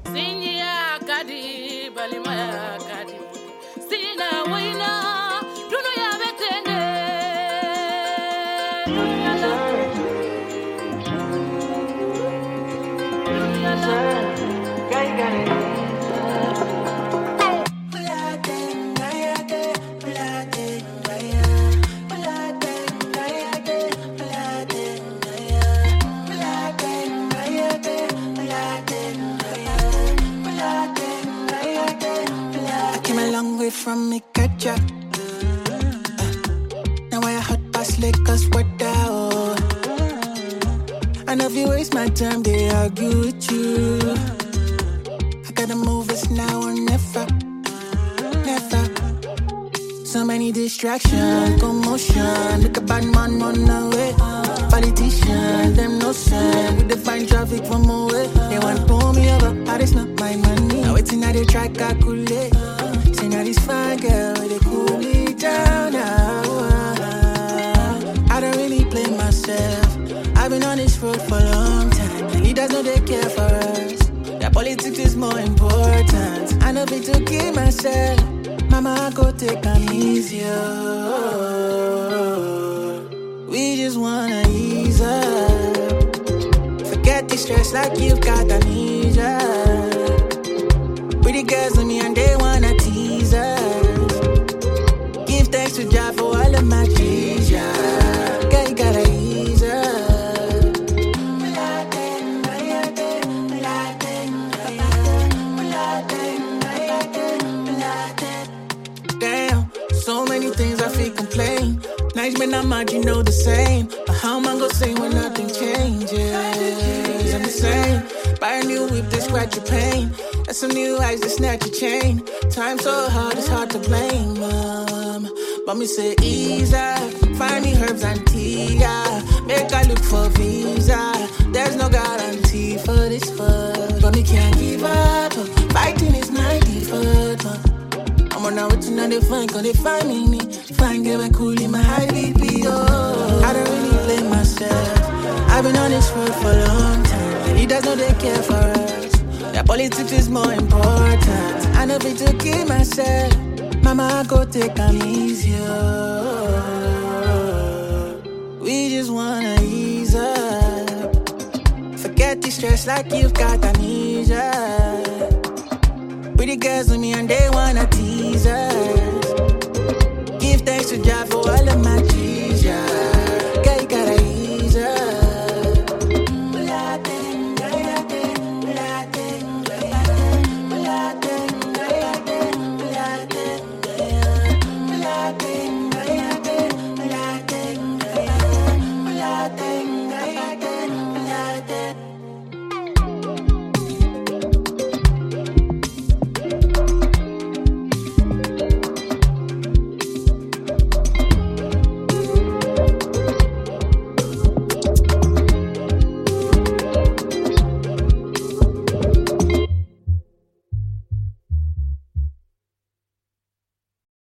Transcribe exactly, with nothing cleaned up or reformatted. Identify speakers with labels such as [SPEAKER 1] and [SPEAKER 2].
[SPEAKER 1] Sinya kadi balimaya kadi sina waina duno ya betene dunya la dunya la gai gai
[SPEAKER 2] from me catch up. Now I hot past Lakers, what out? I know if you waste my time, they argue with you. I gotta move, it's now or never, never. So many distractions, commotion. Look a bad man on the way. Politicians, them no sign. We define traffic from away. They want to pull me over, but it's not my money. Now it's another try calculate. Say now this fine girl, they cool me down now. I don't really play myself. I've been on this road for a long time. Leaders know they care for us. Their politics is more important. I know fit to keep myself. Mama, I go take them easier. We just wanna ease up. Forget the stress like you've got amnesia. Pretty girls with me and they wanna tease us. Give thanks to Jah for all of my cheese, yeah. Girl, you gotta ease up. Damn, so many things I feel complain. Nights when I'm mad, you know the same. But how am I gonna say when nothing changes? I'm the same. Buy a new whip, they scratch your pain. That's some new eyes that snatch your chain. Time so hard, it's hard to blame, mom. But me say ease up. Find me herbs and tea, yeah. Make I look for visa. There's no guarantee for this fuck. But me can't give up. Fighting is my default, huh? I'm on now, waiting on the fine, cause they find me, me. Fine girl, I cool in my high B P, oh. I don't really blame myself. I've been on this road for a long time. Leaders know they care for us. Their politics is more important. I know fit to keep myself. Mama, I go take them easier. We just wanna ease up. Forget the stress like you've got amnesia. Pretty girls with me and they wanna tease us. Give thanks to Jah for all of my cheese, yeah.